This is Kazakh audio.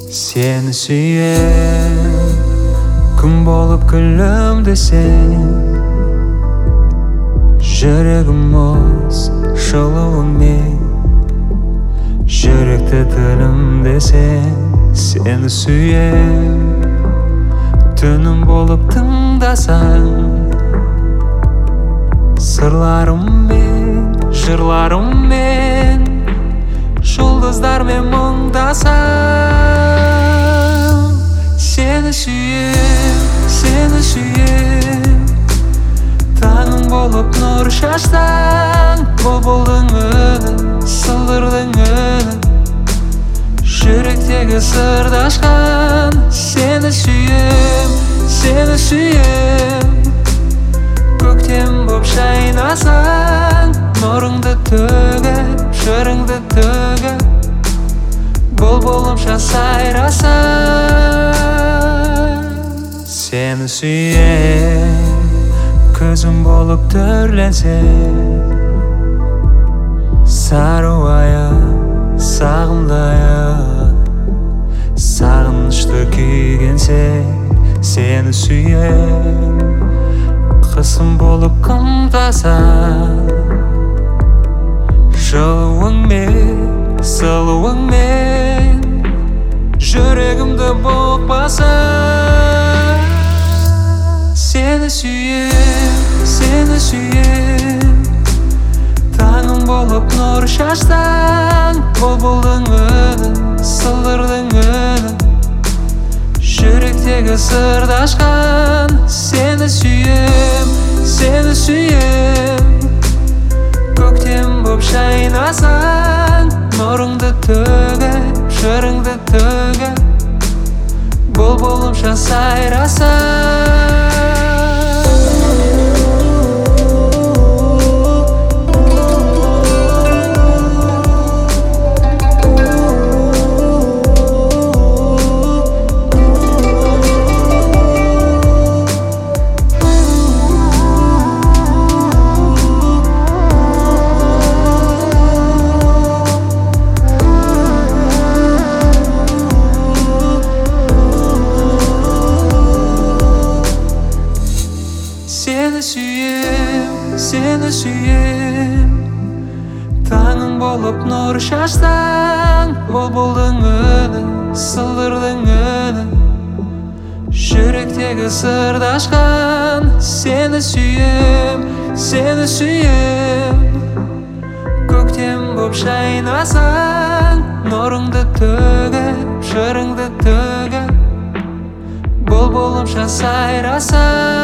Seni suyem, kun bolup gülümde sen. Жүрегім мұз, шылуыңмен, жүректі тілімде сені сүйем. Түнім болып тыңдасаң, сырларыммен, жырларыммен, жұлдыздармен мұңдасаң. Сені сүйем, сені сүйем. Таңым болып нұр шашсаң, бұлбұлдың үні, сылдырдың үні, жүректегі сырды ашқан. Сені сүйем, сені сүйем. Көктем боп шайнасаң, нұрыңды төгіп, жырыңды төгіп, бұлбұлымша сайрасаң. Сені сүйем, көзім болып түрленсе, саруая, сағымдая, сағынышты күйгенсе, сені сүйем. Қысым болып қымтаса, жылуыңмен, сылуыңмен, жүрегімді бұқпаса. Seni suyem, seni suyem. Tаңым болып нұр шашсаң, бұлбұлдың үні, сылдырдың үні, жүректегі сырды ашқан. Сені сүйем, сені сүйем. Көктем боп шайнасаң, нұрыңды төгіп, жырыңды төгіп, бұлбұлымша сайрасаң. Seni suyem, seni suyem. Tаңым болып нұр шашсаң, бұлбұлдың үні, сылдырдың үні, жүректегі сырды ашқан. Сені сүйем, сені сүйем. Көктем боп шайнасаң, нұрыңды төгіп, жырыңды төгіп, бұлбұлымша сайрасаң.